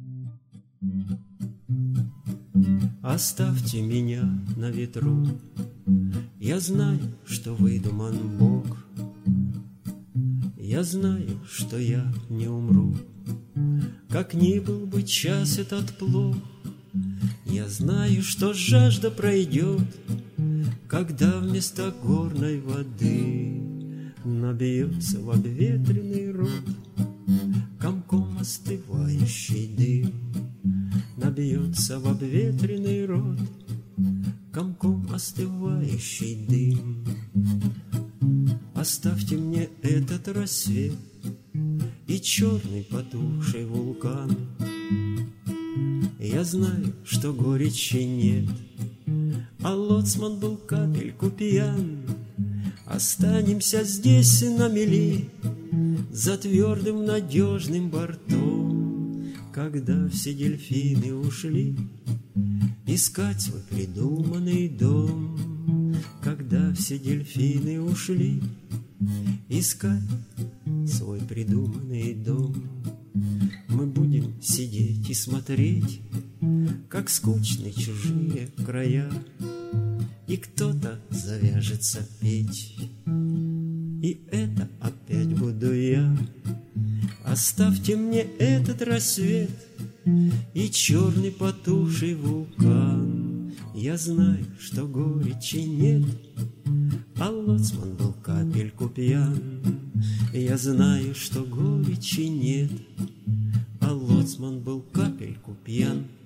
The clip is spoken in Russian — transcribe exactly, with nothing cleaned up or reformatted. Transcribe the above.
Оставьте меня на ветру, я знаю, что выдуман Бог. Я знаю, что я не умру, как ни был бы час этот плох. Я знаю, что жажда пройдет, когда вместо горной воды набьется в обветренный рот комком остывающий дым. Набьется в обветренный рот комком остывающий дым. Оставьте мне этот рассвет и черный потухший вулкан. Я знаю, что горечи нет, а лоцман был капельку пьян. Останемся здесь на мели, за твердым надежным бортом, когда все дельфины ушли искать свой придуманный дом. Когда все дельфины ушли искать свой придуманный дом. Мы будем сидеть и смотреть, как скучны чужие края, и кто-то завяжется петь, и это опять буду я. Оставьте мне этот рассвет и черный потухший вулкан. Я знаю, что горечи нет, а лоцман был капельку пьян. Я знаю, что горечи нет, а лоцман был капельку пьян.